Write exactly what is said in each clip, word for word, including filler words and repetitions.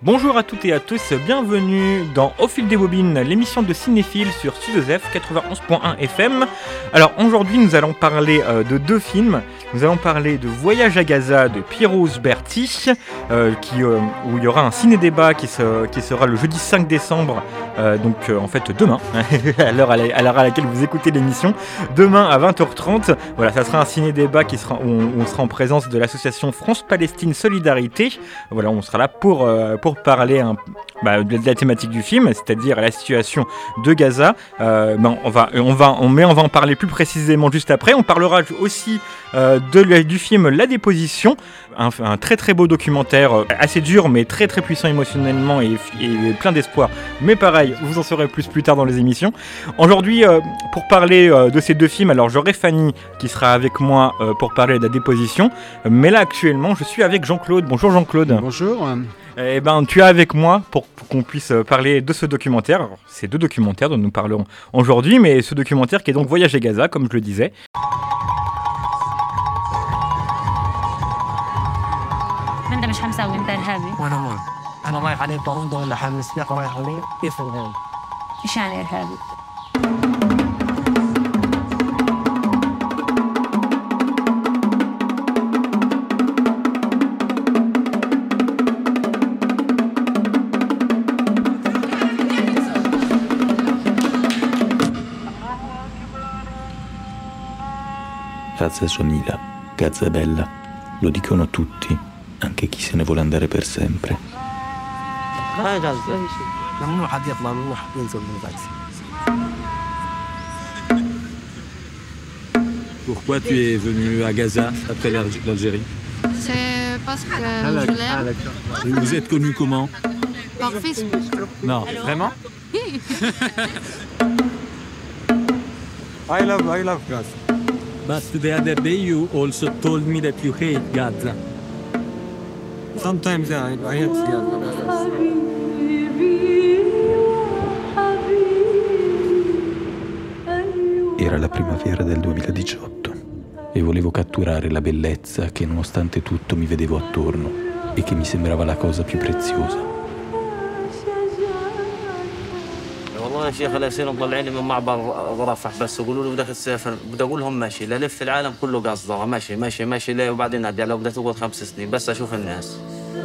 Bonjour à toutes et à tous, bienvenue dans Au fil des bobines, l'émission de cinéphile sur Studio F quatre-vingt-onze point un F M. Alors aujourd'hui nous allons parler euh, de deux films. Nous allons parler de Voyage à Gaza de Piero Usberti, euh, qui, euh, où il y aura un ciné-débat qui, se, qui sera le jeudi cinq décembre, euh, donc euh, en fait demain, à l'heure à, la, à l'heure à laquelle vous écoutez l'émission, demain à vingt heures trente. Voilà, ça sera un ciné-débat qui sera, où on, où on sera en présence de l'association France-Palestine Solidarité. Voilà, on sera là pour, euh, pour parler un, bah, de la thématique du film, c'est-à-dire la situation de Gaza. Euh, ben, on va, on va, on, mais on va en parler plus précisément juste après. On parlera aussi euh, de, du film La Déposition, un, un très très beau documentaire, euh, assez dur mais très très puissant émotionnellement et, et plein d'espoir. Mais pareil, vous en saurez plus plus tard dans les émissions. Aujourd'hui, euh, pour parler euh, de ces deux films, alors j'aurai Fanny qui sera avec moi euh, pour parler de La Déposition. Mais là actuellement, je suis avec Jean-Claude. Bonjour Jean-Claude. Bonjour. Eh ben, tu es avec moi pour, pour qu'on puisse parler de ce documentaire. Alors, c'est deux documentaires dont nous parlons aujourd'hui, mais ce documentaire qui est donc Voyage à Gaza, comme je le disais. انت مش حمساوي انت ارهابي وانا ما انا رايح عليه طرد ولا حامل سلاح ورايح عليه كيف ارهابي؟ ايش يعني ارهابي؟ Gaza somiglia, Gaza bella, lo dicono tutti, anche chi se ne vuole andare per sempre. هاي غزة ممنوع حد يطلع ممنوع حد ينزل من غزة. Pourquoi tu es venu à Gaza après l'Algérie? C'est parce que je l'aime. Vous êtes connu comment? Par Facebook. Non, vraiment? I love I love Gaza. But the other day you also told me that you hate Gaza. Sometimes I I hate Gaza. Era la primavera del duemiladiciotto e volevo catturare la bellezza che nonostante tutto mi vedevo attorno e che mi sembrava la cosa più preziosa. والله يا شيخ لا يصير مطلعيني من معبر رفح بس يقولوا لي بدك تسافر بدي اقول لهم ماشي للف العالم كله قصده ماشي ماشي ماشي ليه وبعدين ارجع لو بدك تقعد خمس سنين بس اشوف الناس.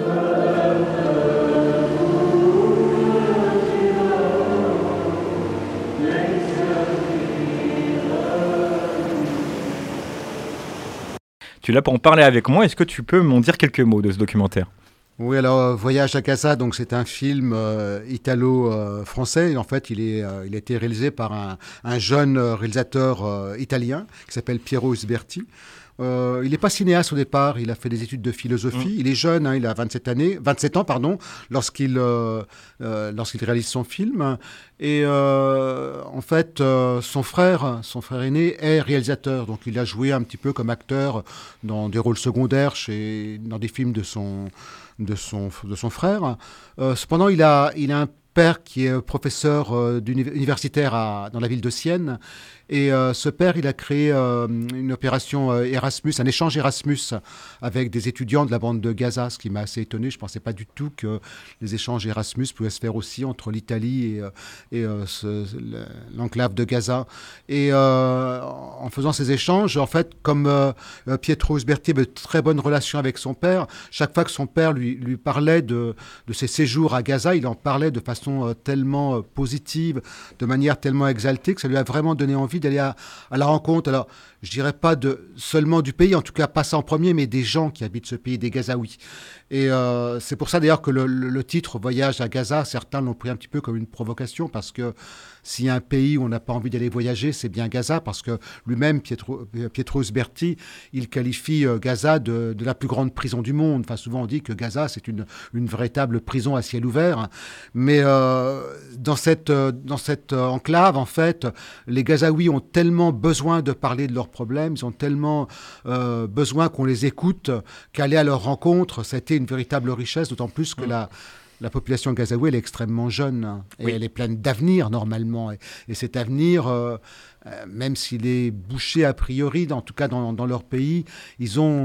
Tu es là pour en parler avec moi. Est-ce que tu peux m'en dire quelques mots de ce documentaire ? Oui, alors euh, Voyage à Gaza, donc c'est un film euh, italo-français. Euh, en fait, il, est, euh, il a été réalisé par un, un jeune réalisateur euh, italien qui s'appelle Piero Usberti. Euh, il n'est pas cinéaste au départ, il a fait des études de philosophie. Mmh. Il est jeune, hein, il a vingt-sept années, vingt-sept ans pardon, lorsqu'il, euh, euh, lorsqu'il réalise son film. Et euh, en fait, euh, son frère, son frère aîné est réalisateur, donc il a joué un petit peu comme acteur dans des rôles secondaires chez, dans des films de son, de son, de son frère. Euh, cependant, il a, il a un père qui est professeur euh, universitaire à, dans la ville de Sienne. Et euh, ce père, il a créé euh, une opération euh, Erasmus, un échange Erasmus avec des étudiants de la bande de Gaza, ce qui m'a assez étonné. Je ne pensais pas du tout que les échanges Erasmus pouvaient se faire aussi entre l'Italie et, et euh, ce, l'enclave de Gaza. Et euh, en faisant ces échanges, en fait, comme euh, Pietro Usberti avait de très bonnes relations avec son père, chaque fois que son père lui, lui parlait de, de ses séjours à Gaza, il en parlait de façon euh, tellement euh, positive, de manière tellement exaltée, que ça lui a vraiment donné envie d'aller à, à la rencontre, alors je dirais pas de, seulement du pays, en tout cas pas ça en premier, mais des gens qui habitent ce pays, des Gazaouis. Et euh, c'est pour ça d'ailleurs que le, le, le titre Voyage à Gaza, certains l'ont pris un petit peu comme une provocation, parce que s'il y a un pays où on n'a pas envie d'aller voyager, c'est bien Gaza, parce que lui-même, Pietro, Pietro Usberti, il qualifie euh, Gaza de, de la plus grande prison du monde. Enfin, souvent on dit que Gaza, c'est une, une véritable prison à ciel ouvert. Mais euh, dans cette, euh, dans cette euh, enclave, en fait, les Gazaouis ont tellement besoin de parler de leurs problèmes, ils ont tellement euh, besoin qu'on les écoute, qu'aller à leur rencontre, ça a été une véritable richesse, d'autant plus que mmh. la... La population gazaouie, elle est extrêmement jeune, hein, et oui. elle est pleine d'avenir normalement. Et, et cet avenir, euh, euh, même s'il est bouché a priori, en tout cas dans, dans leur pays, ils ont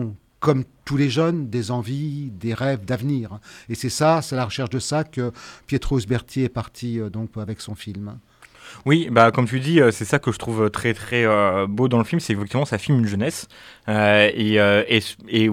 comme tous les jeunes, des envies, des rêves d'avenir. Et c'est ça, c'est la recherche de ça que Pietro Sberti est parti euh, donc avec son film. Oui, bah comme tu dis, euh, c'est ça que je trouve très très euh, beau dans le film, c'est effectivement ça filme une jeunesse euh, et, euh, et, et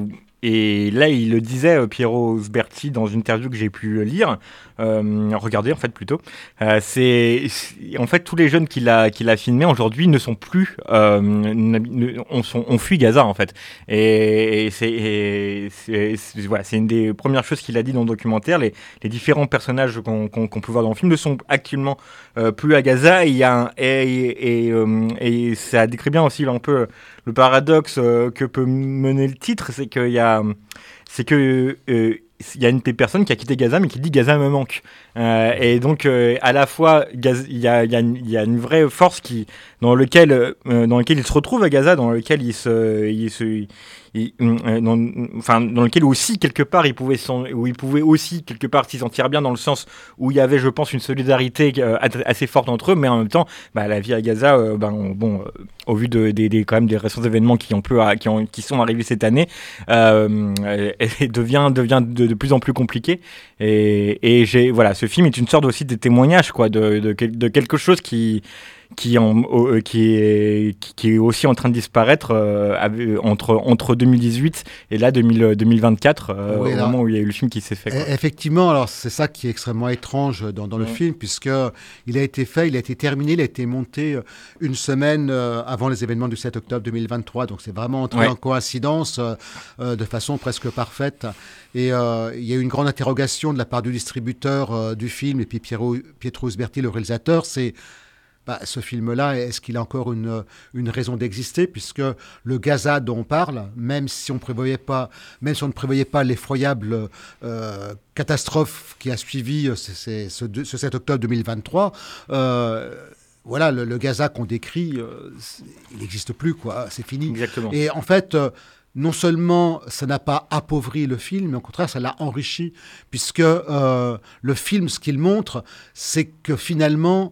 Et là, il le disait, euh, Piero Sberti, dans une interview que j'ai pu lire, euh, regarder en fait plutôt. Euh, c'est, c'est en fait tous les jeunes qu'il a qu'il a filmés aujourd'hui ne sont plus, euh, ne, on, sont, on fuit Gaza en fait. Et, et c'est, et c'est, c'est voilà, c'est une des premières choses qu'il a dit dans le documentaire. Les, les différents personnages qu'on, qu'on, qu'on peut voir dans le film ne sont actuellement euh, plus à Gaza. Et il y a un, et, et, et, euh, et ça décrit bien aussi un peu le paradoxe euh, que peut mener le titre, c'est qu'il y a, c'est que euh, il y a une des personnes qui a quitté Gaza, mais qui dit Gaza me manque. Euh, et donc euh, à la fois, il y a, y, a y a une vraie force qui, dans lequel, euh, dans lequel il se retrouve à Gaza, dans lequel il se, il se Il, euh, dans, enfin, dans lequel aussi quelque part il pouvait, où il pouvait aussi quelque part s'y sentir bien, dans le sens où il y avait, je pense, une solidarité euh, assez forte entre eux, mais en même temps bah, la vie à Gaza, euh, ben, bon, euh, au vu de, de, de, quand même des récents événements qui, ont peu, qui, ont, qui sont arrivés cette année, euh, elle devient, devient de, de plus en plus compliquée. Et, et j'ai, voilà, ce film est une sorte aussi de témoignage quoi, de, de, de quelque chose qui Qui, en, euh, qui, est, qui est aussi en train de disparaître euh, entre, entre deux mille dix-huit et là deux mille, deux mille vingt-quatre, euh, oui, au alors, moment où il y a eu le film qui s'est fait. Quoi. Effectivement, alors c'est ça qui est extrêmement étrange dans, dans le ouais. film, puisqu'il a été fait, il a été terminé, il a été monté une semaine euh, avant les événements du sept octobre deux mille vingt-trois, donc c'est vraiment entré ouais. en coïncidence euh, euh, de façon presque parfaite. Et euh, il y a eu une grande interrogation de la part du distributeur euh, du film, et puis Piero, Pietro Sberti, le réalisateur, c'est Bah, ce film-là, est-ce qu'il a encore une, une raison d'exister, puisque le Gaza dont on parle, même si on prévoyait pas, même si on ne prévoyait pas l'effroyable euh, catastrophe qui a suivi ce, ce, ce, ce sept octobre deux mille vingt-trois, euh, voilà, le, le Gaza qu'on décrit, euh, il n'existe plus, quoi. C'est fini. Exactement. Et en fait, euh, non seulement ça n'a pas appauvri le film, mais au contraire, ça l'a enrichi, puisque euh, le film, ce qu'il montre, c'est que finalement,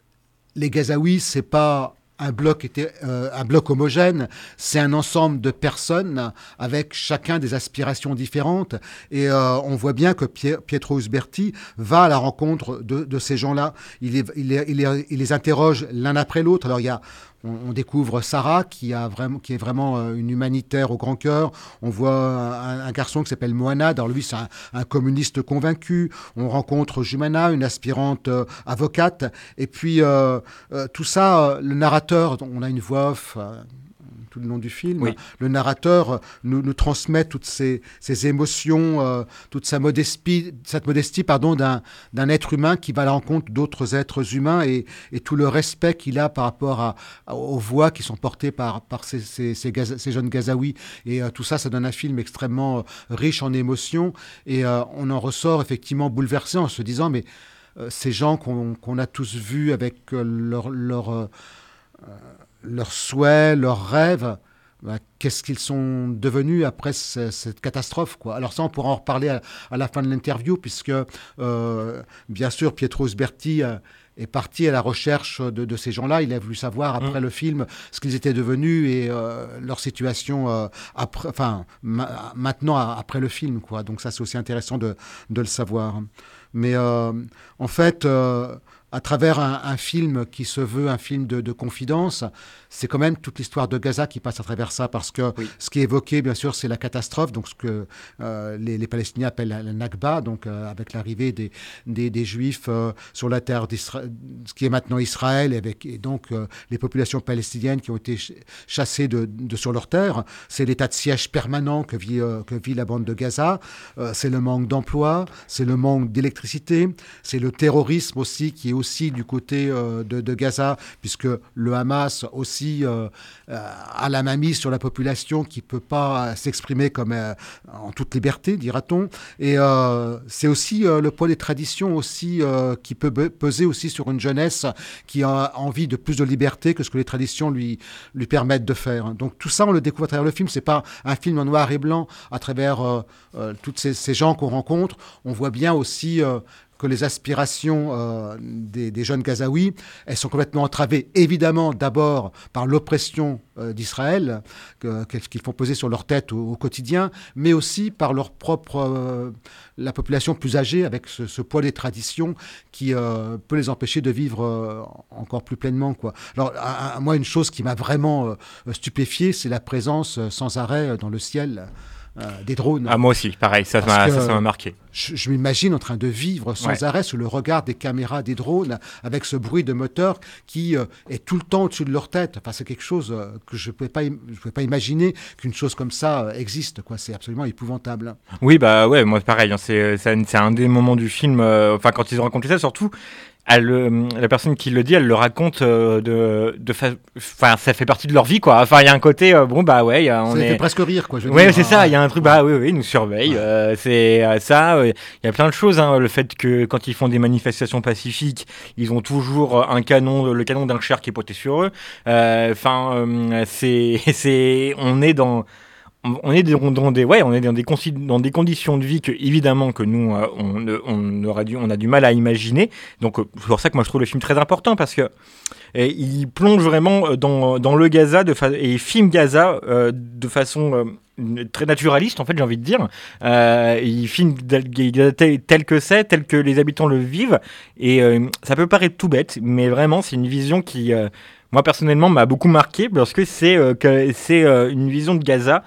les Gazaouis, c'est pas un bloc, était, euh, un bloc homogène, c'est un ensemble de personnes avec chacun des aspirations différentes. Et euh, on voit bien que Pietro Sberti va à la rencontre de, de ces gens-là. Il, est, il, est, il, est, il les interroge l'un après l'autre. Alors il y a On, on découvre Sarah, qui, a vraiment, qui est vraiment une humanitaire au grand cœur. On voit un, un garçon qui s'appelle Mohanad. Alors lui, c'est un, un communiste convaincu. On rencontre Jumana, une aspirante euh, avocate. Et puis, euh, euh, tout ça, euh, le narrateur, on a une voix off euh, tout le long du film. Oui. Le narrateur nous, nous transmet toutes ces, ces émotions, euh, toute sa modestie, cette modestie pardon, d'un, d'un être humain qui va à la rencontre d'autres êtres humains et, et tout le respect qu'il a par rapport à, à, aux voix qui sont portées par, par ces, ces, ces, Gaza, ces jeunes Gazaouis. Et euh, tout ça, ça donne un film extrêmement euh, riche en émotions. Et euh, on en ressort effectivement bouleversé en se disant, mais euh, ces gens qu'on, qu'on a tous vus avec euh, leur... leur euh, leurs souhaits, leurs rêves, bah, qu'est-ce qu'ils sont devenus après ce, cette catastrophe, quoi. Alors ça, on pourra en reparler à, à la fin de l'interview, puisque, euh, bien sûr, Pietro Sberti euh, est parti à la recherche de, de ces gens-là. Il a voulu savoir, après mmh. le film, ce qu'ils étaient devenus et euh, leur situation euh, après, enfin, ma- maintenant, après le film, quoi. Donc ça, c'est aussi intéressant de, de le savoir. Mais euh, en fait... Euh, à travers un, un film qui se veut un film de, de confidence, c'est quand même toute l'histoire de Gaza qui passe à travers ça, parce que oui. ce qui est évoqué, bien sûr, c'est la catastrophe, donc ce que euh, les, les Palestiniens appellent la, la Nakba, donc euh, avec l'arrivée des, des, des Juifs euh, sur la terre d'Israël, ce qui est maintenant Israël, et, avec, et donc euh, les populations palestiniennes qui ont été ch- chassées de, de sur leur terre. C'est l'état de siège permanent que vit, euh, que vit la bande de Gaza, euh, c'est le manque d'emploi, c'est le manque d'électricité, c'est le terrorisme aussi qui est aussi du côté euh, de, de Gaza, puisque le Hamas aussi euh, euh, a la main mise sur la population qui ne peut pas s'exprimer comme euh, en toute liberté, dira-t-on. Et euh, c'est aussi euh, le poids des traditions aussi euh, qui peut peser aussi sur une jeunesse qui a envie de plus de liberté que ce que les traditions lui, lui permettent de faire. Donc tout ça, on le découvre à travers le film. C'est pas un film en noir et blanc à travers euh, euh, toutes ces, ces gens qu'on rencontre. On voit bien aussi... Euh, que les aspirations euh, des, des jeunes Gazaouis, elles sont complètement entravées, évidemment, d'abord par l'oppression euh, d'Israël, que, qu'ils font peser sur leur tête au, au quotidien, mais aussi par leur propre, euh, la population plus âgée, avec ce, ce poids des traditions qui euh, peut les empêcher de vivre euh, encore plus pleinement, quoi. Alors, à, à, moi, une chose qui m'a vraiment euh, stupéfié, c'est la présence euh, sans arrêt dans le ciel Euh, des drones. Ah, moi aussi, pareil, ça m'a, ça, ça m'a marqué. Je, je m'imagine en train de vivre sans ouais. arrêt sous le regard des caméras des drones, avec ce bruit de moteur qui euh, est tout le temps au-dessus de leur tête. Enfin, c'est quelque chose euh, que je ne pouvais pas, im- je pouvais pas imaginer qu'une chose comme ça euh, existe, quoi. C'est absolument épouvantable. Oui, bah ouais, moi pareil, hein, c'est, c'est, c'est un des moments du film, euh, enfin quand ils ont raconté ça, surtout. Elle, la personne qui le dit, elle le raconte euh, de, de fa... enfin, ça fait partie de leur vie, quoi. Enfin, il y a un côté, euh, bon, bah ouais, on ça est. fait presque rire, quoi. Je veux ouais, dire. c'est ça. Il y a un truc, bah oui, oui, ils nous surveillent. Ouais. Euh, c'est euh, ça. Il euh, y a plein de choses. Hein, le fait que quand ils font des manifestations pacifiques, ils ont toujours un canon, le canon d'un char qui est pointé sur eux. Enfin, euh, c'est, c'est, on est dans. On est dans des, ouais, on est dans des, dans des conditions de vie que, évidemment, que nous, euh, on, on, aura dû, on a du mal à imaginer. Donc, euh, c'est pour ça que moi, je trouve le film très important, parce que et, il plonge vraiment dans, dans le Gaza de fa- et il filme Gaza euh, de façon euh, très naturaliste, en fait, j'ai envie de dire. Euh, il filme Gaza tel, tel que c'est, tel que les habitants le vivent. Et euh, ça peut paraître tout bête, mais vraiment, c'est une vision qui, euh, moi, personnellement, m'a beaucoup marqué, parce que c'est, euh, que c'est euh, une vision de Gaza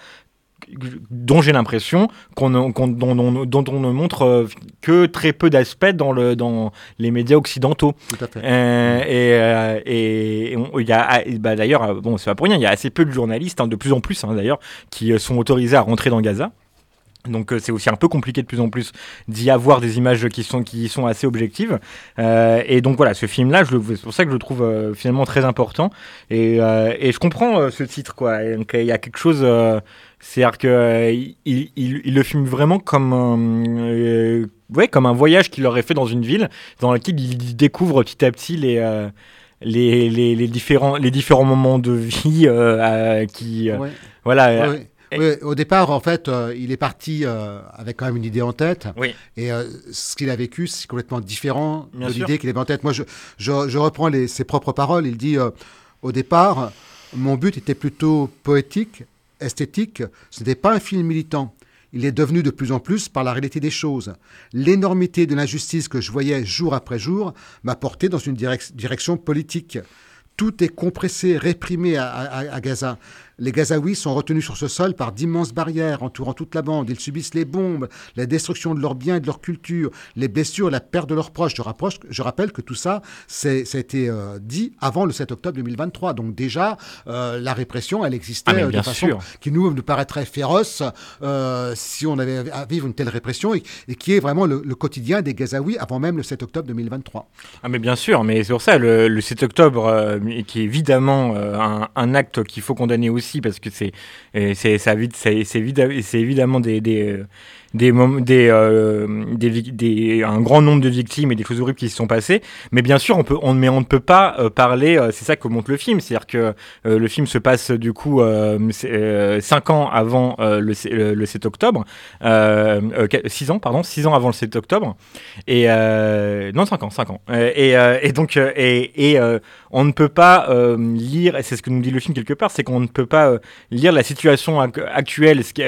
dont j'ai l'impression qu'on, qu'on, dont, dont, dont on ne montre euh, que très peu d'aspects dans, le, dans les médias occidentaux. Tout à fait. Euh, et, euh, et, et on, y a, bah, d'ailleurs, bon, c'est pas pour rien, il y a assez peu de journalistes, hein, de plus en plus hein, d'ailleurs, qui sont autorisés à rentrer dans Gaza. Donc euh, c'est aussi un peu compliqué de plus en plus d'y avoir des images qui sont, qui sont assez objectives. Euh, et donc voilà, ce film-là, je le, c'est pour ça que je le trouve euh, finalement très important. Et, euh, et je comprends euh, ce titre, quoi. Et donc il y a quelque chose... Euh, c'est-à-dire qu'il euh, il, il, il le filme vraiment comme un, euh, ouais, comme un voyage qu'il aurait fait dans une ville, dans lequel il découvre petit à petit les... Euh, les, les, les, différents, les différents moments de vie euh, euh, qui... Euh, ouais. Voilà. Ouais. Oui, au départ, en fait, euh, il est parti euh, avec quand même une idée en tête. Oui. Et euh, ce qu'il a vécu, c'est complètement différent Bien de sûr. l'idée qu'il avait en tête. Moi, je, je, je reprends les, ses propres paroles. Il dit, euh, au départ, mon but était plutôt poétique, esthétique. Ce n'était pas un film militant. Il est devenu de plus en plus par la réalité des choses. L'énormité de l'injustice que je voyais jour après jour m'a porté dans une direc- direction politique. Tout est compressé, réprimé à, à, à Gaza. Les Gazaouis sont retenus sur ce sol par d'immenses barrières entourant toute la bande. Ils subissent les bombes, la destruction de leurs biens et de leur culture, les blessures, la perte de leurs proches. Je, rapproche, je rappelle que tout ça, c'est, ça a été euh, dit avant le sept octobre deux mille vingt-trois. Donc déjà, euh, la répression, elle existait ah, euh, de façon sûr. qui nous, nous paraîtrait féroce euh, si on avait à vivre une telle répression et, et qui est vraiment le, le quotidien des Gazaouis avant même le sept octobre deux mille vingt-trois. Ah mais bien sûr, mais c'est pour ça, le, le sept octobre, euh, qui est évidemment euh, un, un acte qu'il faut condamner aussi, parce que c'est, c'est, ça, c'est, c'est, évidemment, c'est évidemment des, des, des, des, euh, des, des, un grand nombre de victimes et des choses horribles qui se sont passées. Mais bien sûr, on peut, on, mais on ne peut pas euh, parler, euh, c'est ça que montre le film, c'est-à-dire que euh, le film se passe du coup euh, euh, cinq ans avant euh, le, le, le sept octobre, euh, euh, six ans, pardon, six ans avant le sept octobre, et euh, non, cinq ans, cinq ans. Et, euh, et donc, euh, et, et euh, on ne peut pas euh, lire, et c'est ce que nous dit le film quelque part, c'est qu'on ne peut pas euh, lire la situation actuelle ce qui, euh,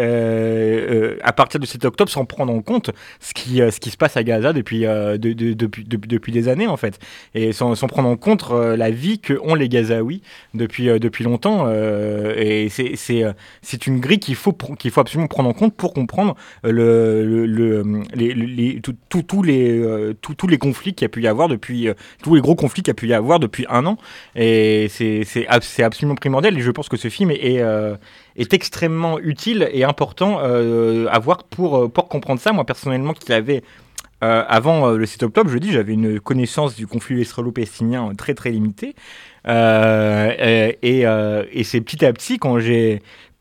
euh, à partir de sept octobre sans prendre en compte ce qui, euh, ce qui se passe à Gaza depuis, euh, de, de, depuis, depuis, depuis des années en fait, et sans, sans prendre en compte euh, la vie qu'ont les Gazaouis depuis, euh, depuis longtemps, euh, et c'est, c'est, c'est une grille qu'il faut, qu'il faut absolument prendre en compte pour comprendre le, le, le, les, les, tous tout, tout les, euh, tout, tous les conflits qu'il y a pu y avoir depuis, euh, tous les gros conflits qu'il y a pu y avoir depuis un an. Et c'est, c'est, c'est absolument primordial, et je pense que ce film est, est, euh, est extrêmement utile et important euh, à voir pour, pour comprendre ça. Moi personnellement, qui avait euh, avant euh, le sept octobre, je dis, j'avais une connaissance du conflit israélo-palestinien très très limitée, euh, et, et, euh, et c'est petit à petit quand j'ai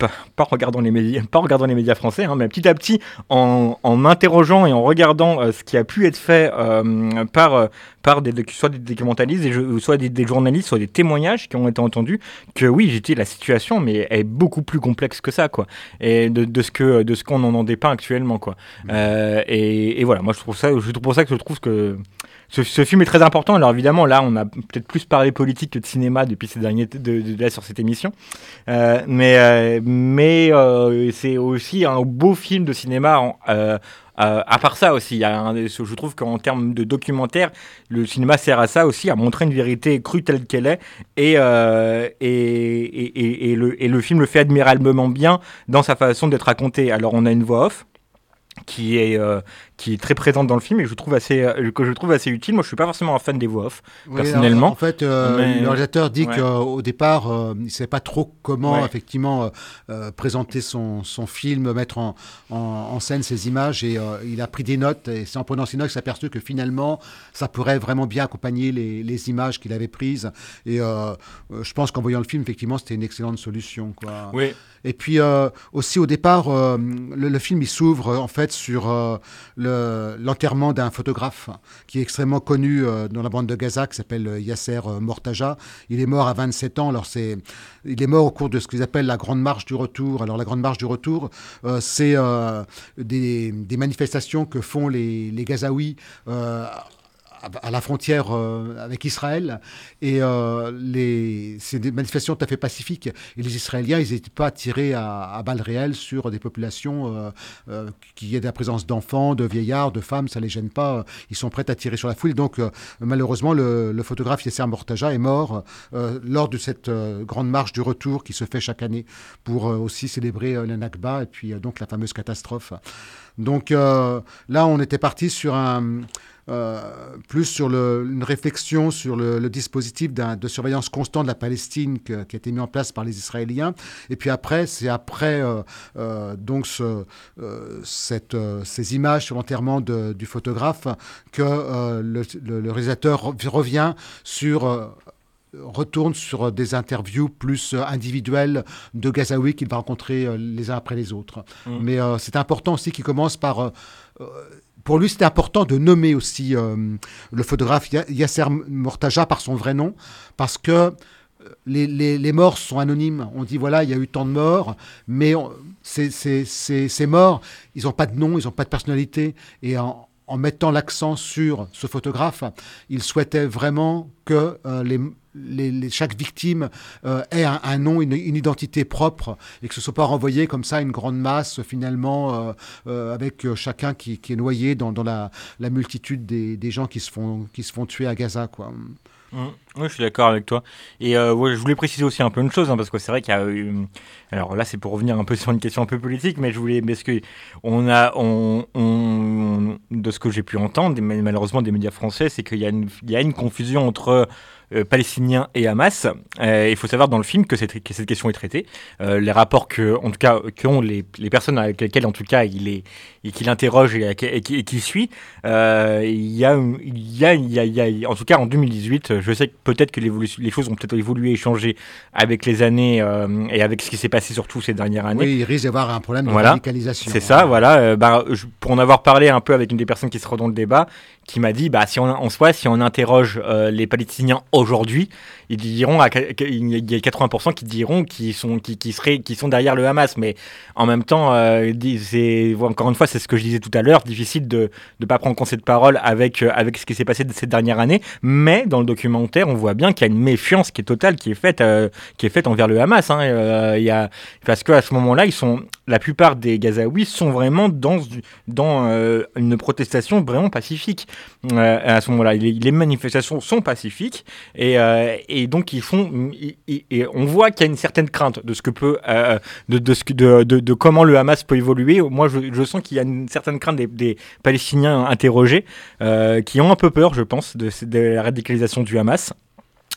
pas en regardant les médias, pas en regardant les médias français, hein, mais petit à petit, en, en m'interrogeant et en regardant euh, ce qui a pu être fait euh, par, euh, par des, soit des documentalistes, des, soit des, des journalistes, soit des témoignages qui ont été entendus, que oui, j'ai dit la situation, mais elle est beaucoup plus complexe que ça, quoi, et de, de ce que de ce qu'on en dépeint actuellement, quoi. Mmh. Euh, et, et voilà, moi je trouve ça, je trouve pour ça que je trouve que Ce, ce film est très important. Alors évidemment, là, on a peut-être plus parlé politique que de cinéma depuis ces derniers de, de, de là sur cette émission. Euh, mais euh, mais euh, c'est aussi un beau film de cinéma. En, euh, euh, à part ça aussi, il y a un, je trouve qu'en termes de documentaire, le cinéma sert à ça aussi, à montrer une vérité crue telle qu'elle est. Et, euh, et, et, et, et, le, et le film le fait admirablement bien dans sa façon d'être raconté. Alors on a une voix off qui est euh, qui est très présente dans le film et je trouve assez euh, que je trouve assez utile. Moi, je suis pas forcément un fan des voix off, oui, personnellement. Alors, en fait, euh, mais... le réalisateur dit ouais. qu'au départ, euh, il savait pas trop comment ouais. effectivement euh, euh, présenter son son film, mettre en en, en scène ses images et euh, il a pris des notes et c'est en prenant ces notes qu'il s'est aperçu que finalement, ça pourrait vraiment bien accompagner les les images qu'il avait prises et euh, je pense qu'en voyant le film, effectivement, c'était une excellente solution, quoi. Oui. Et puis euh, aussi au départ, euh, le, le film il s'ouvre en fait sur euh, le, l'enterrement d'un photographe qui est extrêmement connu euh, dans la bande de Gaza, qui s'appelle Yasser Mortaja. Il est mort à vingt-sept ans. Alors c'est, il est mort au cours de ce qu'ils appellent la Grande Marche du Retour. Alors la Grande Marche du Retour, euh, c'est euh, des, des manifestations que font les, les Gazaouis euh, à la frontière euh, avec Israël et euh, les, c'est des manifestations tout à fait pacifiques et les Israéliens ils n'hésitent pas à tirer à, à balles réelles sur des populations euh, euh, qui aient de la présence d'enfants, de vieillards, de femmes, ça ne les gêne pas, ils sont prêts à tirer sur la foule. Donc euh, malheureusement le, le photographe Yasser Mortaja est mort euh, lors de cette euh, grande marche du retour qui se fait chaque année pour euh, aussi célébrer euh, la Nakba et puis euh, donc la fameuse catastrophe. Donc euh, là on était parti sur un Euh, plus sur le, une réflexion sur le, le dispositif d'un, de surveillance constant de la Palestine que, qui a été mis en place par les Israéliens. Et puis après, c'est après euh, euh, donc ce, euh, cette, euh, ces images sur l'enterrement de, du photographe que euh, le, le, le réalisateur revient sur... Euh, retourne sur des interviews plus individuelles de Gazaouis qu'il va rencontrer les uns après les autres. Mmh. Mais euh, c'est important aussi qu'il commence par... Euh, pour lui, c'était important de nommer aussi euh, le photographe Yasser Mortaja par son vrai nom, parce que les, les, les morts sont anonymes. On dit, voilà, il y a eu tant de morts, mais on, ces, ces, ces, ces morts, ils n'ont pas de nom, ils n'ont pas de personnalité. Et en, en mettant l'accent sur ce photographe, il souhaitait vraiment que euh, les... Les, les, chaque victime euh, ait un, un nom, une, une identité propre et que ce ne soit pas renvoyé comme ça à une grande masse finalement euh, euh, avec euh, chacun qui, qui est noyé dans, dans la, la multitude des, des gens qui se font, qui se font tuer à Gaza, quoi. Mmh. Oui, je suis d'accord avec toi. Et euh, ouais, je voulais préciser aussi un peu une chose, hein, parce que c'est vrai qu'il y a eu... Alors là, c'est pour revenir un peu sur une question un peu politique, mais je voulais... Parce que on a... On, on, de ce que j'ai pu entendre, malheureusement des médias français, c'est qu'il y a une, il y a une confusion entre... Euh, palestiniens et Hamas. Euh, il faut savoir dans le film que cette, que cette question est traitée. Euh, les rapports que, en tout cas, qu'ont les, les personnes avec lesquelles, en tout cas, il est, et qu'il interroge et, et, et, et qui suit, euh, il y a, il y a, il y a, il y a, en tout cas, en deux mille dix-huit, je sais que peut-être que les choses ont peut-être évolué et changé avec les années euh, et avec ce qui s'est passé surtout ces dernières années. Oui, il risque d'avoir un problème de voilà. radicalisation. C'est ça, voilà. Euh, bah, je, pour en avoir parlé un peu avec une des personnes qui sera dans le débat, qui m'a dit, bah, si on, en soi, si on interroge euh, les Palestiniens aujourd'hui, ils diront, à, il y a quatre-vingts pour cent qui diront qu'ils sont, qui, qui seraient, qui sont derrière le Hamas. Mais en même temps, euh, c'est, encore une fois, c'est ce que je disais tout à l'heure, difficile de ne pas prendre conseil de parole avec, euh, avec ce qui s'est passé de cette dernière année. Mais dans le documentaire, on voit bien qu'il y a une méfiance qui est totale, qui est faite, euh, qui est faite envers le Hamas. Hein. Euh, y a, parce qu'à ce moment-là, ils sont, la plupart des Gazaouis sont vraiment dans, dans euh, une protestation vraiment pacifique. Euh, à ce moment-là, les, les manifestations sont pacifiques et, euh, et donc ils font et, et on voit qu'il y a une certaine crainte de ce que peut euh, de, de, ce que, de, de, de comment le Hamas peut évoluer. Moi, je, je sens qu'il y a une certaine crainte des, des Palestiniens interrogés euh, qui ont un peu peur, je pense, de, de la radicalisation du Hamas.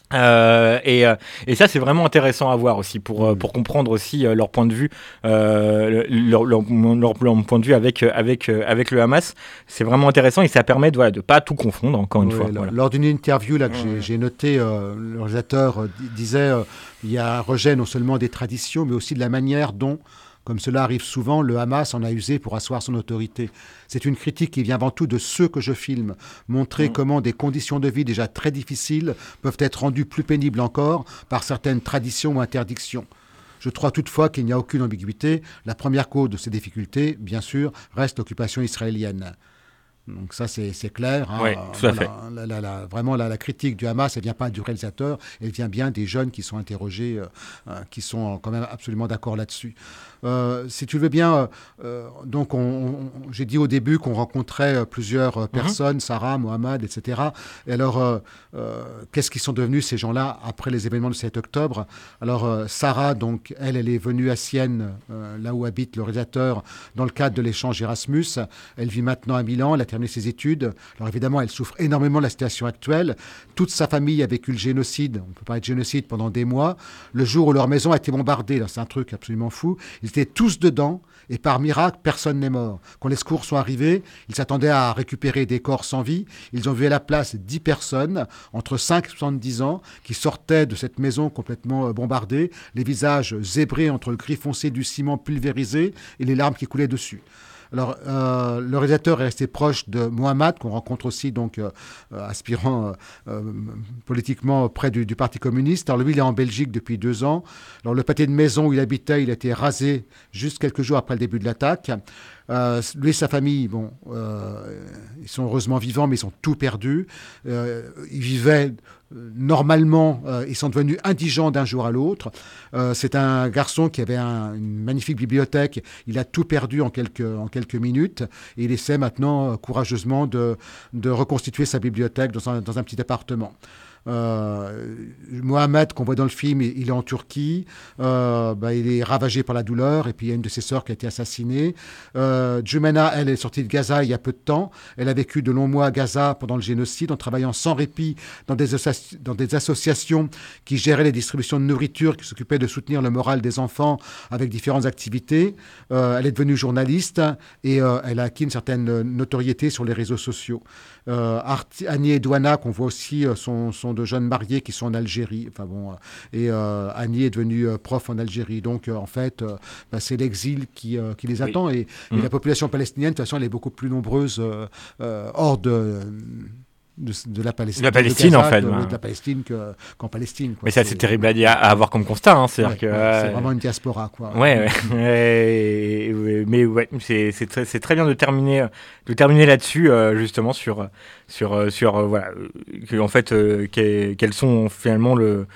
Euh, et, euh, et ça c'est vraiment intéressant à voir aussi pour, euh, pour comprendre aussi euh, leur point de vue euh, leur, leur, leur, leur point de vue avec, avec, euh, avec le Hamas. C'est vraiment intéressant et ça permet de, voilà, de pas tout confondre encore une ouais, fois. Lors, voilà. lors d'une interview là, que ouais. j'ai, j'ai noté, euh, le réalisateur euh, disait euh, il y a un rejet non seulement des traditions mais aussi de la manière dont, comme cela arrive souvent, le Hamas en a usé pour asseoir son autorité. C'est une critique qui vient avant tout de ceux que je filme. Montrer mmh. comment des conditions de vie déjà très difficiles peuvent être rendues plus pénibles encore par certaines traditions ou interdictions. Je crois toutefois qu'il n'y a aucune ambiguïté. La première cause de ces difficultés, bien sûr, reste l'occupation israélienne. Donc ça, c'est, c'est clair. Hein. Oui, tout à voilà, fait. La, la, la, vraiment, la, la critique du Hamas, elle ne vient pas du réalisateur, elle vient bien des jeunes qui sont interrogés, euh, euh, qui sont quand même absolument d'accord là-dessus. Euh, si tu veux bien, euh, donc on, on, j'ai dit au début qu'on rencontrait euh, plusieurs euh, personnes, mm-hmm. Sarah, Mohamed, et cetera. Et alors, euh, euh, qu'est-ce qu'ils sont devenus ces gens-là après les événements du sept octobre ? Alors, euh, Sarah, donc, elle, elle est venue à Sienne, euh, là où habite le réalisateur, dans le cadre de l'échange Erasmus. Elle vit maintenant à Milan, elle a terminé ses études. Alors évidemment, elle souffre énormément de la situation actuelle. Toute sa famille a vécu le génocide, on peut parler de génocide pendant des mois. Le jour où leur maison a été bombardée, là, c'est un truc absolument fou. Ils étaient tous dedans et par miracle, personne n'est mort. Quand les secours sont arrivés, ils s'attendaient à récupérer des corps sans vie. Ils ont vu à la place dix personnes, entre cinq et soixante-dix ans, qui sortaient de cette maison complètement bombardée, les visages zébrés entre le gris foncé du ciment pulvérisé et les larmes qui coulaient dessus. Alors, euh, le réalisateur est resté proche de Mohamed, qu'on rencontre aussi, donc, euh, aspirant euh, politiquement près du, du Parti communiste. Alors, lui, il est en Belgique depuis deux ans. Alors, le pâté de maison où il habitait, il a été rasé juste quelques jours après le début de l'attaque. Euh, lui et sa famille, bon, euh, ils sont heureusement vivants, mais ils ont tout perdu. Euh, ils vivaient euh, normalement, euh, ils sont devenus indigents d'un jour à l'autre. Euh, c'est un garçon qui avait un, une magnifique bibliothèque. Il a tout perdu en quelques, en quelques minutes et il essaie maintenant euh, courageusement de, de reconstituer sa bibliothèque dans un, dans un petit appartement. Euh, Mohamed, qu'on voit dans le film, il est en Turquie, euh, bah, il est ravagé par la douleur, et puis il y a une de ses sœurs qui a été assassinée. Euh, Jumena, elle est sortie de Gaza il y a peu de temps. Elle a vécu de longs mois à Gaza pendant le génocide, en travaillant sans répit dans des, associ- dans des associations qui géraient les distributions de nourriture, qui s'occupaient de soutenir le moral des enfants avec différentes activités. Euh, elle est devenue journaliste et euh, elle a acquis une certaine notoriété sur les réseaux sociaux. Euh, Arti- Annie et Douana, qu'on voit aussi, euh, sont, sont de jeunes mariés qui sont en Algérie. Enfin bon, euh, et euh, Annie est devenue euh, prof en Algérie. Donc, euh, en fait, euh, bah, c'est l'exil qui, euh, qui les attend. Oui. Et, mmh. et la population palestinienne, de toute façon, elle est beaucoup plus nombreuse euh, euh, hors de... De, de la Palestine, la Palestine de Gaza, en fait, de, ouais. de la Palestine que, qu'en Palestine. Quoi. Mais ça, c'est, c'est terrible à, dire, à avoir comme constat. Hein. C'est, ouais, que, ouais, euh... c'est vraiment une diaspora, quoi. Ouais, ouais. et, et, mais ouais, c'est, c'est, très, c'est très bien de terminer, de terminer là-dessus, euh, justement sur, sur, sur, euh, voilà, que, en fait, euh, quels sont finalement le,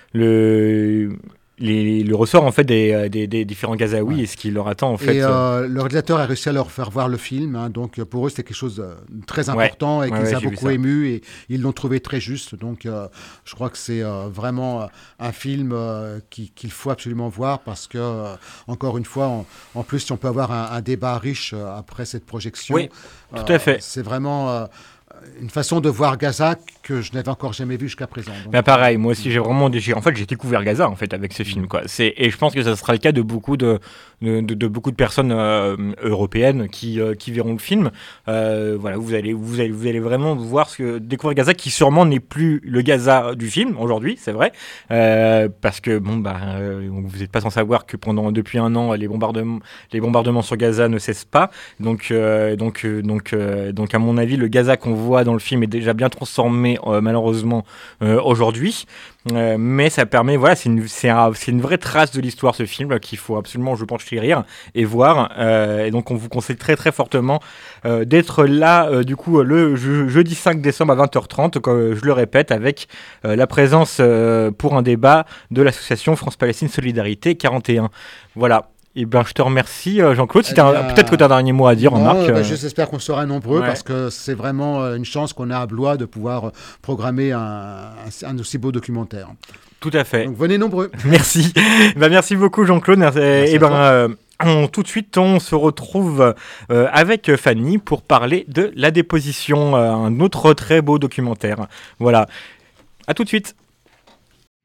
le Les, le ressort en fait des, des, des différents Gazaouis ouais. et ce qui leur attend en fait. Et euh, le réalisateur a réussi à leur faire voir le film, hein, donc pour eux c'était quelque chose de très important ouais. et qui ouais, les ouais, a beaucoup émus et ils l'ont trouvé très juste. Donc euh, je crois que c'est euh, vraiment un film euh, qui, qu'il faut absolument voir parce que euh, encore une fois, en, en plus si on peut avoir un, un débat riche euh, après cette projection, oui, tout euh, à fait. C'est vraiment euh, une façon de voir Gaza que je n'avais encore jamais vu jusqu'à présent. Donc, bah pareil, moi aussi j'ai vraiment j'ai, en fait j'ai découvert Gaza en fait avec ce film quoi. C'est et je pense que ça sera le cas de beaucoup de de, de, de beaucoup de personnes euh, européennes qui euh, qui verront le film. Euh, voilà, vous allez vous allez vous allez vraiment voir ce que découvrir Gaza qui sûrement n'est plus le Gaza du film aujourd'hui, c'est vrai, euh, parce que bon bah euh, vous n'êtes pas sans savoir que pendant depuis un an les bombardements les bombardements sur Gaza ne cessent pas. Donc euh, donc euh, donc euh, donc à mon avis le Gaza qu'on voit dans le film est déjà bien transformé euh, malheureusement euh, aujourd'hui euh, mais ça permet voilà c'est une, c'est, un, c'est une vraie trace de l'histoire ce film qu'il faut absolument je pense chérir et voir euh, et donc on vous conseille très très fortement euh, d'être là euh, du coup le je, jeudi cinq décembre à vingt heures trente comme je le répète avec euh, la présence euh, pour un débat de l'association France-Palestine Solidarité quarante et un. Voilà. Et eh ben, je te remercie, Jean-Claude. Si t'as, euh, peut-être que tu as un dernier mot à dire, non, Marc. Bah, j'espère qu'on sera nombreux ouais. parce que c'est vraiment une chance qu'on a à Blois de pouvoir programmer un, un, un aussi beau documentaire. Tout à fait. Donc venez nombreux. Merci. ben, merci beaucoup, Jean-Claude. Merci et ben, euh, on, tout de suite, on se retrouve euh, avec Fanny pour parler de La Déposition, euh, un autre très beau documentaire. Voilà. À tout de suite.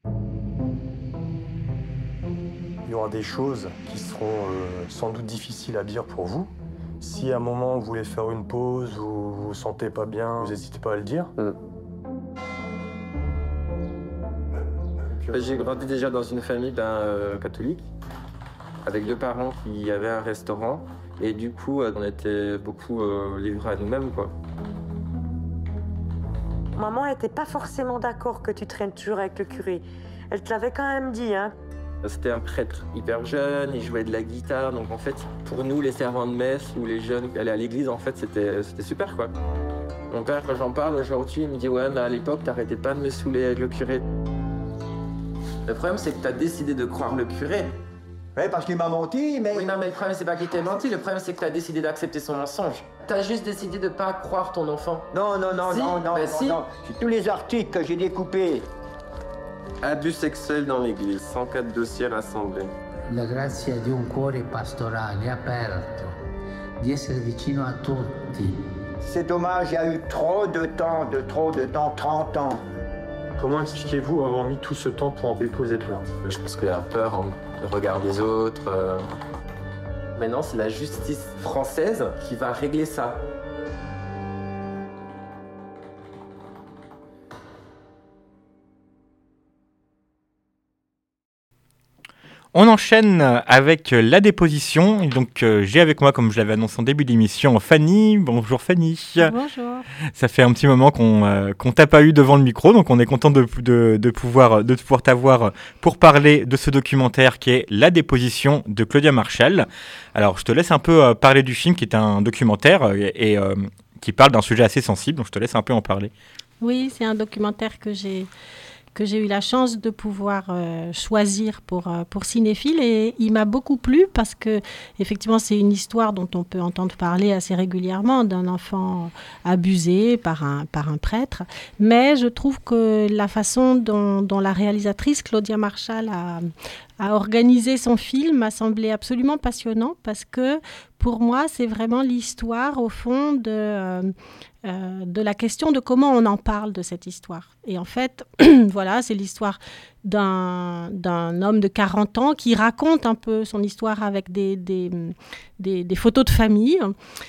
Il y aura des choses qui seront euh, sans doute difficiles à dire pour vous. Si à un moment vous voulez faire une pause ou vous vous sentez pas bien, vous n'hésitez pas à le dire. Mmh. J'ai grandi déjà dans une famille ben, euh, catholique, avec deux parents qui avaient un restaurant. Et du coup, on était beaucoup euh, livrés à nous-mêmes, quoi. Maman n'était pas forcément d'accord que tu traînes toujours avec le curé. Elle te l'avait quand même dit, hein. C'était un prêtre hyper jeune, il jouait de la guitare. Donc en fait, pour nous, les servants de messe ou les jeunes qui allaient à l'église, en fait, c'était, c'était super, quoi. Mon père, quand j'en parle aujourd'hui, il me dit « Ouais, mais à l'époque, t'arrêtais pas de me saouler avec le curé. » Le problème, c'est que t'as décidé de croire le curé. Oui, parce qu'il m'a menti, mais... Oui, non, mais le problème, c'est pas qu'il t'a menti. Le problème, c'est que t'as décidé d'accepter son mensonge. T'as juste décidé de pas croire ton enfant. Non, non, non, si, non, non, ben non, si. non. C'est tous les articles que j'ai découpés. Abus sexuel dans l'église, cent quatre dossiers rassemblés. La grazia di un cuore pastorale aperto, di essere vicino a tutti. C'est dommage, il y a eu trop de temps, de trop de temps, trente ans. Comment expliquez-vous avoir mis tout ce temps pour en déposer plainte? Je pense qu'il y a peur, hein, le regard des autres. Euh... Maintenant, c'est la justice française qui va régler ça. On enchaîne avec la déposition. Et donc, euh, j'ai avec moi, comme je l'avais annoncé en début d'émission, Fanny. Bonjour Fanny. Bonjour. Ça fait un petit moment qu'on euh, qu'on t'a pas eu devant le micro, donc on est content de, de, de, pouvoir, de pouvoir t'avoir pour parler de ce documentaire qui est La déposition de Claudia Marchal. Alors, je te laisse un peu euh, parler du film qui est un documentaire et, et euh, qui parle d'un sujet assez sensible, donc je te laisse un peu en parler. Oui, c'est un documentaire que j'ai... que j'ai eu la chance de pouvoir euh, choisir pour, euh, pour Cinéphile, et il m'a beaucoup plu parce que effectivement c'est une histoire dont on peut entendre parler assez régulièrement, d'un enfant abusé par un, par un prêtre, mais je trouve que la façon dont, dont la réalisatrice Claudia Marchal a, a organisé son film m'a semblé absolument passionnant, parce que pour moi c'est vraiment l'histoire au fond de... Euh, Euh, de la question de comment on en parle de cette histoire. Et en fait, voilà, c'est l'histoire d'un, d'un homme de quarante ans qui raconte un peu son histoire avec des, des, des, des photos de famille.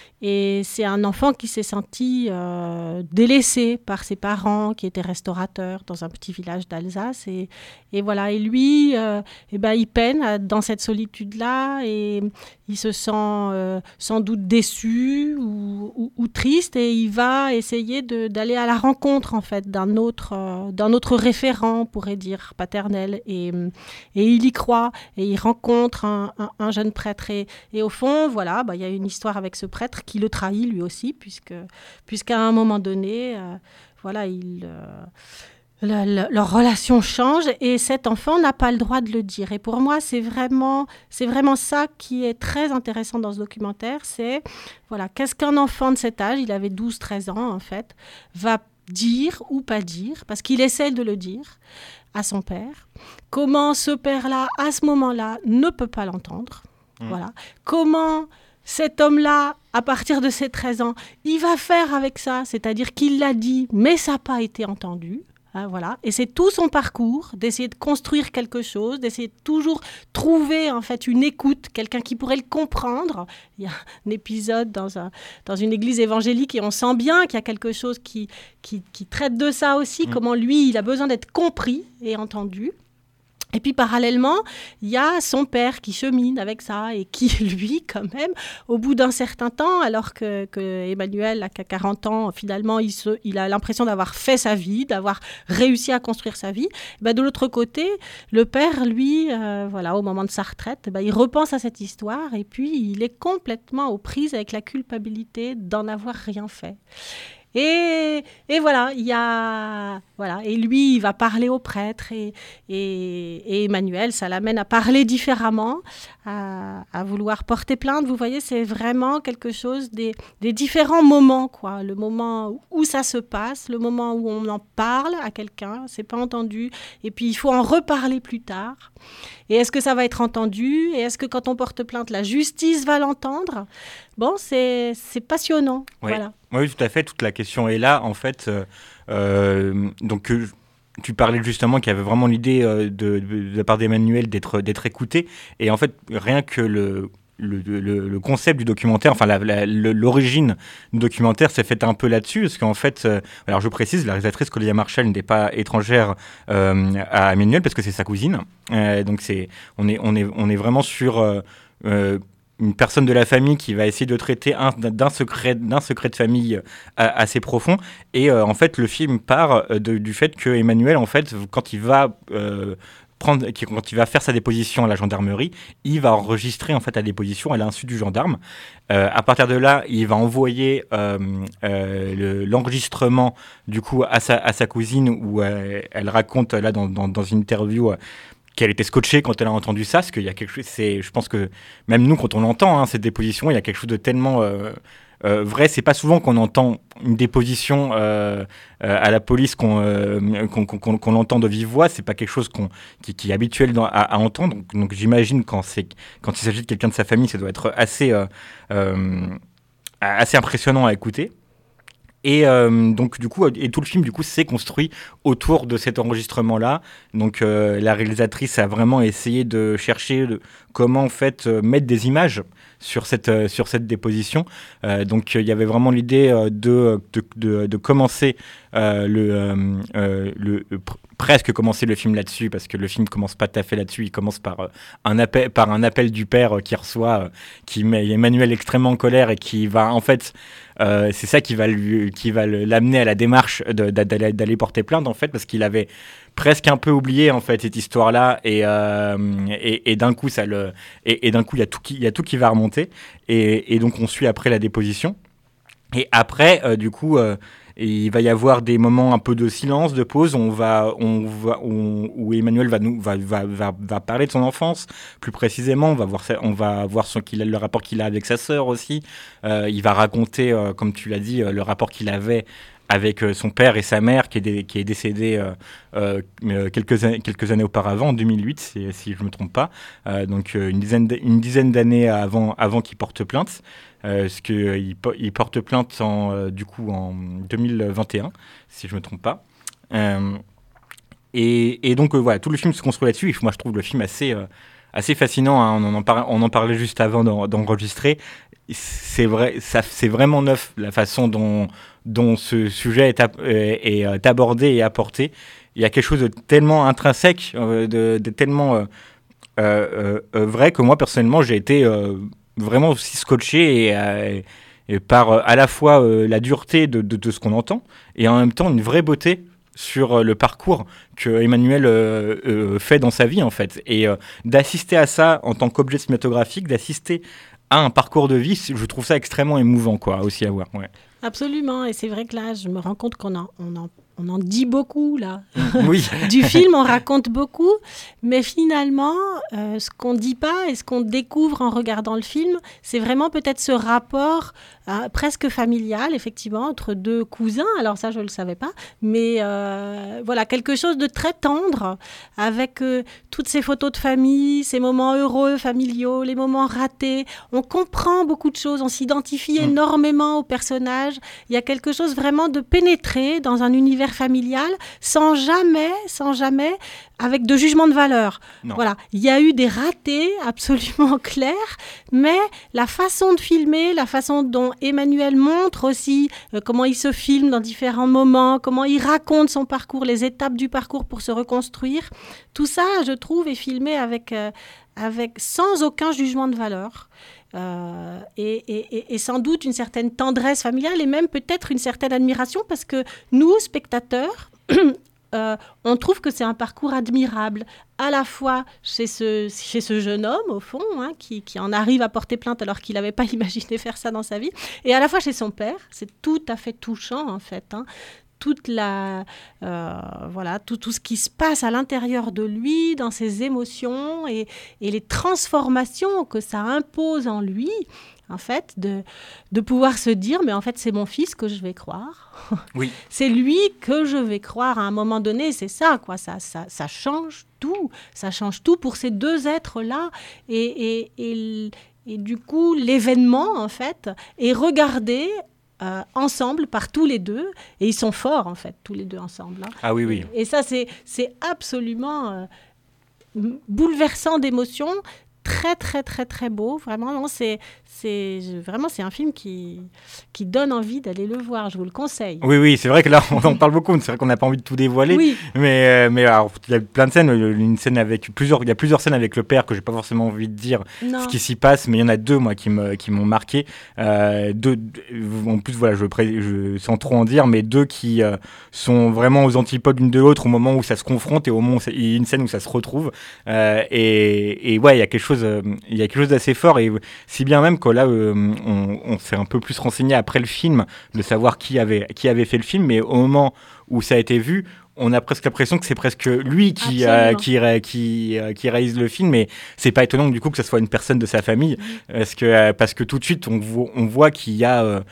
Et c'est un enfant qui s'est senti euh, délaissé par ses parents, qui étaient restaurateurs dans un petit village d'Alsace. Et, et voilà, et lui, euh, eh ben, il peine dans cette solitude-là, et il se sent euh, sans doute déçu ou, ou, ou triste, et il va essayer de, d'aller à la rencontre, en fait, d'un autre, euh, d'un autre référent, on pourrait dire, paternel. Et, et il y croit, et il rencontre un, un, un jeune prêtre. Et, et au fond, voilà, bah, y a une histoire avec ce prêtre qui le trahit lui aussi, puisque, puisqu'à un moment donné, euh, voilà, il, euh, la, la, leur relation change, et cet enfant n'a pas le droit de le dire. Et pour moi, c'est vraiment, c'est vraiment ça qui est très intéressant dans ce documentaire, c'est, voilà, qu'est-ce qu'un enfant de cet âge, il avait douze treize ans en fait, va dire ou pas dire, parce qu'il essaie de le dire à son père. Comment ce père-là, à ce moment-là, ne peut pas l'entendre. Mmh. Voilà. Comment cet homme-là, à partir de ses treize ans, il va faire avec ça, c'est-à-dire qu'il l'a dit, mais ça n'a pas été entendu. Hein, voilà. Et c'est tout son parcours d'essayer de construire quelque chose, d'essayer de toujours trouver en fait une écoute, quelqu'un qui pourrait le comprendre. Il y a un épisode dans, un, dans une église évangélique et on sent bien qu'il y a quelque chose qui, qui, qui traite de ça aussi, mmh. comment lui, il a besoin d'être compris et entendu. Et puis parallèlement, il y a son père qui chemine avec ça et qui, lui, quand même, au bout d'un certain temps, alors que, que Emmanuel, à quarante ans, finalement, il, se, il a l'impression d'avoir fait sa vie, d'avoir réussi à construire sa vie. Ben, de l'autre côté, le père, lui, euh, voilà, au moment de sa retraite, ben, il repense à cette histoire et puis il est complètement aux prises avec la culpabilité d'en avoir rien fait. Et, et voilà, il y a, voilà, et lui, il va parler au prêtre, et, et, et Emmanuel, ça l'amène à parler différemment, à, à vouloir porter plainte. Vous voyez, c'est vraiment quelque chose des, des différents moments, quoi. Le moment où ça se passe, le moment où on en parle à quelqu'un, c'est pas entendu, et puis il faut en reparler plus tard. Et est-ce que ça va être entendu? Et est-ce que quand on porte plainte, la justice va l'entendre? Bon, c'est, c'est passionnant. Oui. Voilà. Oui, tout à fait. Toute la question est là, en fait. Euh, euh, donc, euh, tu parlais justement qu'il y avait vraiment l'idée euh, de, de, de la part d'Emmanuel d'être, d'être écouté. Et en fait, rien que le, le, le, le concept du documentaire, enfin la, la, le, l'origine du documentaire s'est faite un peu là-dessus. Parce qu'en fait, euh, alors je précise, la réalisatrice Claudia Marchal n'est pas étrangère euh, à Emmanuel parce que c'est sa cousine. Euh, donc c'est, on, est, on, est, on est vraiment sur... Euh, euh, une personne de la famille qui va essayer de traiter un, d'un, secret, d'un secret de famille assez profond. Et euh, en fait, le film part de, du fait que Emmanuel, en fait, quand il va... Euh, Prendre, quand il va faire sa déposition à la gendarmerie, il va enregistrer en fait la déposition à l'insu du gendarme. Euh, à partir de là, il va envoyer euh, euh, le, l'enregistrement du coup à sa, à sa cousine où euh, elle raconte là dans, dans, dans une interview. Euh, qu'elle était scotchée quand elle a entendu ça, parce qu'il y a quelque chose, c'est, je pense que même nous, quand on l'entend, hein, cette déposition, il y a quelque chose de tellement euh, euh, vrai. C'est pas souvent qu'on entend une déposition euh, euh, à la police qu'on, euh, qu'on, qu'on, qu'on l'entend de vive voix. C'est pas quelque chose qu'on, qui, qui est habituel dans, à, à entendre. Donc, donc j'imagine quand c'est, quand il s'agit de quelqu'un de sa famille, ça doit être assez, euh, euh, assez impressionnant à écouter. Et euh, donc du coup, et tout le film du coup s'est construit autour de cet enregistrement-là. Donc euh, la réalisatrice a vraiment essayé de chercher de, comment en fait euh, mettre des images sur cette euh, sur cette déposition. Euh, donc il euh, y avait vraiment l'idée euh, de, de de de commencer euh, le euh, euh, le euh, pr- presque commencer le film là-dessus, parce que le film commence pas tout à fait là-dessus. Il commence par euh, un appel par un appel du père euh, qui reçoit, euh, qui met Emmanuel extrêmement en colère et qui va en fait Euh, c'est ça qui va, lui, qui va le, l'amener à la démarche de, d'aller, d'aller porter plainte, en fait, parce qu'il avait presque un peu oublié, en fait, cette histoire-là, et, euh, et, et d'un coup, ça le, et, et d'un coup, il y a tout qui, il y a tout qui va remonter, et, et donc on suit après la déposition. Et après, euh, du coup, euh, il va y avoir des moments un peu de silence, de pause. On va, on va, on, où Emmanuel va nous, va, va, va, va parler de son enfance, plus précisément. On va voir, on va voir son, qu'il a, le rapport qu'il a avec sa sœur aussi. Euh, il va raconter, euh, comme tu l'as dit, euh, le rapport qu'il avait avec euh, son père et sa mère, qui est, dé, qui est décédé euh, euh, quelques, années, quelques années auparavant, en deux mille huit, si, si je ne me trompe pas. Euh, donc euh, une dizaine, une dizaine d'années avant, avant qu'il porte plainte. Euh, parce qu'il euh, il porte plainte en, euh, du coup en deux mille vingt et un, si je ne me trompe pas. Euh, et, et donc euh, voilà, tout le film se construit là-dessus. Et moi, je trouve le film assez, euh, assez fascinant. Hein. On, en par- on en parlait juste avant d'en- d'enregistrer. C'est, vrai, ça, c'est vraiment neuf la façon dont, dont ce sujet est, ap- est, est abordé et apporté. Il y a quelque chose de tellement intrinsèque, euh, de, de tellement euh, euh, euh, vrai que moi, personnellement, j'ai été... Euh, vraiment aussi scotché et, euh, et par euh, à la fois euh, la dureté de, de, de ce qu'on entend et en même temps une vraie beauté sur euh, le parcours que Emmanuel euh, euh, fait dans sa vie en fait. Et euh, d'assister à ça en tant qu'objet cinématographique, d'assister à un parcours de vie, je trouve ça extrêmement émouvant quoi, aussi à voir. Ouais. Absolument, et c'est vrai que là, je me rends compte qu'on en, on en, on en dit beaucoup, là. Oui. Du film, on raconte beaucoup, mais finalement, euh, ce qu'on ne dit pas et ce qu'on découvre en regardant le film, c'est vraiment peut-être ce rapport euh, presque familial, effectivement, entre deux cousins. Alors ça, je ne le savais pas, mais euh, voilà, quelque chose de très tendre, avec euh, toutes ces photos de famille, ces moments heureux, familiaux, les moments ratés. On comprend beaucoup de choses, on s'identifie mmh. énormément aux personnages. Il y a quelque chose vraiment de pénétré dans un univers familial sans jamais, sans jamais, avec de jugement de valeur. Non. Voilà, il y a eu des ratés absolument clairs, mais la façon de filmer, la façon dont Emmanuel montre aussi euh, comment il se filme dans différents moments, comment il raconte son parcours, les étapes du parcours pour se reconstruire, tout ça, je trouve, est filmé avec, euh, avec sans aucun jugement de valeur. Euh, et, et, et sans doute une certaine tendresse familiale et même peut-être une certaine admiration parce que nous, spectateurs, euh, on trouve que c'est un parcours admirable à la fois chez ce, chez ce jeune homme, au fond, hein, qui, qui en arrive à porter plainte alors qu'il n'avait pas imaginé faire ça dans sa vie, et à la fois chez son père. C'est tout à fait touchant, en fait, hein. Toute la, euh, voilà, tout, tout ce qui se passe à l'intérieur de lui, dans ses émotions et, et les transformations que ça impose en lui, en fait, de, de pouvoir se dire, mais en fait, c'est mon fils que je vais croire. Oui. C'est lui que je vais croire à un moment donné, c'est ça, quoi. Ça, ça, ça change tout. Ça change tout pour ces deux êtres-là. Et, et, et, et du coup, l'événement, en fait, est regardé euh, ensemble, par tous les deux, et ils sont forts en fait, tous les deux ensemble. Hein. Ah oui, oui. Et, et ça, c'est, c'est absolument euh, bouleversant d'émotions. Très, très, très, très beau. Vraiment, non, c'est, c'est, vraiment, c'est un film qui, qui donne envie d'aller le voir. Je vous le conseille. Oui, oui, c'est vrai que là, on en parle beaucoup. C'est vrai qu'on n'a pas envie de tout dévoiler. Oui. Mais, euh, mais alors, il y a plein de scènes. Une scène avec plusieurs, il y a plusieurs scènes avec le père que j'ai pas forcément envie de dire non. ce qui s'y passe. Mais il y en a deux, moi, qui, me, qui m'ont marqué. Euh, deux, en plus, voilà, je, je, sans trop en dire, mais deux qui euh, sont vraiment aux antipodes l'une de l'autre au moment où ça se confronte et au moment où il y a une scène où ça se retrouve. Euh, et, et ouais, il y a quelque chose. Il y a quelque chose d'assez fort, et si bien même que là euh, on, on s'est un peu plus renseigné après le film de savoir qui avait, qui avait fait le film, mais au moment où ça a été vu, on a presque l'impression que c'est presque lui qui, euh, qui, qui, euh, qui réalise le film, mais c'est pas étonnant du coup que ce soit une personne de sa famille, mmh. parce, que, euh, parce que tout de suite on, vo- on voit qu'il y a... Euh,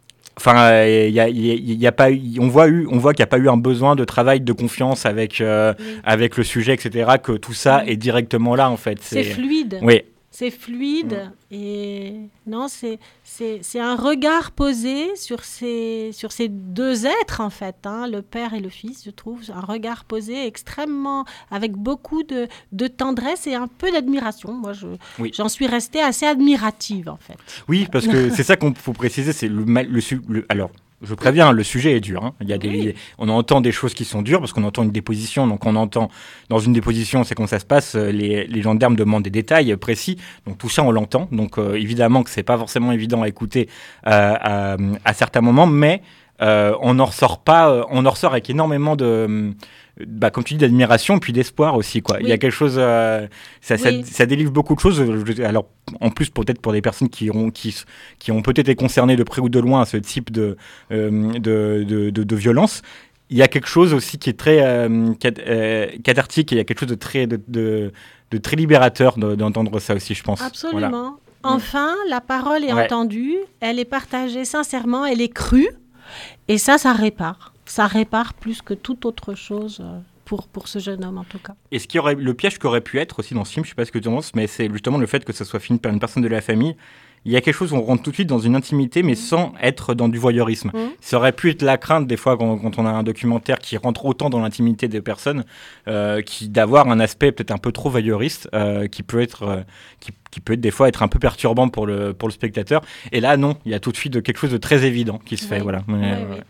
Enfin, il y a, y a, y a pas eu, on voit eu, on voit qu'il n'y a pas eu un besoin de travail, de confiance avec euh, oui. avec le sujet, et cetera. Que tout ça oui. est directement là en fait. C'est, c'est fluide. Oui. C'est fluide mmh. et non, c'est, c'est, c'est un regard posé sur ces, sur ces deux êtres en fait, hein, le père et le fils, je trouve, un regard posé extrêmement, avec beaucoup de, de tendresse et un peu d'admiration. Moi, je, oui. j'en suis restée assez admirative en fait. Oui, parce que c'est ça qu'il faut préciser, c'est le, le, le alors. Je préviens, le sujet est dur. Hein. Il y a des, oui. On entend des choses qui sont dures parce qu'on entend une déposition. Donc, on entend dans une déposition, c'est quand ça se passe, les, les gendarmes demandent des détails précis. Donc, tout ça, on l'entend. Donc, euh, évidemment que c'est pas forcément évident à écouter euh, à, à certains moments, mais euh, on n'en ressort pas. Euh, on en ressort avec énormément de, bah, comme tu dis, d'admiration, puis d'espoir aussi, quoi. Oui. Il y a quelque chose. Euh, ça, oui. ça, ça délivre beaucoup de choses. Alors. En plus, peut-être pour des personnes qui ont, qui, qui ont peut-être été concernées de près ou de loin à ce type de, euh, de, de, de, de violence, il y a quelque chose aussi qui est très euh, cathartique, et il y a quelque chose de très, de, de, de très libérateur de, d'entendre ça aussi, je pense. Absolument. Voilà. Enfin, la parole est ouais. entendue, elle est partagée sincèrement, elle est crue, et ça, ça répare. Ça répare plus que toute autre chose. Euh... Pour, pour ce jeune homme en tout cas. Et ce qui aurait, le piège qu'aurait pu être aussi dans ce film, je ne sais pas ce que tu en penses, mais c'est justement le fait que ça soit fini par une personne de la famille. Il y a quelque chose où on rentre tout de suite dans une intimité, mais mmh. sans être dans du voyeurisme. Mmh. Ça aurait pu être la crainte des fois quand, quand on a un documentaire qui rentre autant dans l'intimité des personnes, euh, qui, d'avoir un aspect peut-être un peu trop voyeuriste, euh, qui peut être, euh, qui, qui peut être des fois être un peu perturbant pour le, pour le spectateur. Et là, non, il y a tout de suite quelque chose de très évident qui se oui. fait. Voilà. Mais, oui, euh, oui.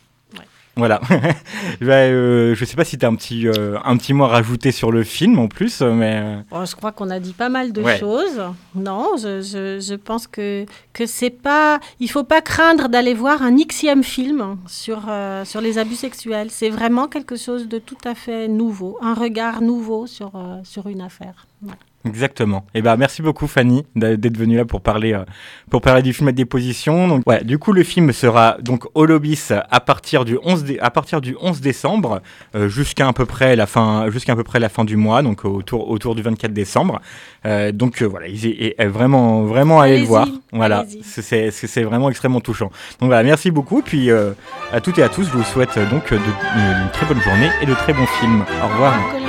Voilà. bah, euh, je sais pas si tu as un petit, euh, un petit mot à rajouter sur le film en plus, mais... Bon, je crois qu'on a dit pas mal de ouais. choses. Non, je, je, je pense que, que c'est pas... Il faut pas craindre d'aller voir un Xème film sur, euh, sur les abus sexuels. C'est vraiment quelque chose de tout à fait nouveau, un regard nouveau sur, euh, sur une affaire. Ouais. Exactement. Et ben merci beaucoup Fanny d'être venue là pour parler euh, pour parler du film à déposition. Donc ouais, du coup le film sera donc au Lobis à partir du onze dé- à partir du onze décembre euh, jusqu'à à peu près la fin jusqu'à à peu près la fin du mois, donc autour autour du vingt-quatre décembre. Euh, donc euh, voilà, il est, est vraiment vraiment allez le voir. Voilà, c'est, c'est c'est vraiment extrêmement touchant. Donc voilà, merci beaucoup, puis euh, à toutes et à tous, je vous souhaite donc de, de, une très bonne journée et de très bons films. Au revoir.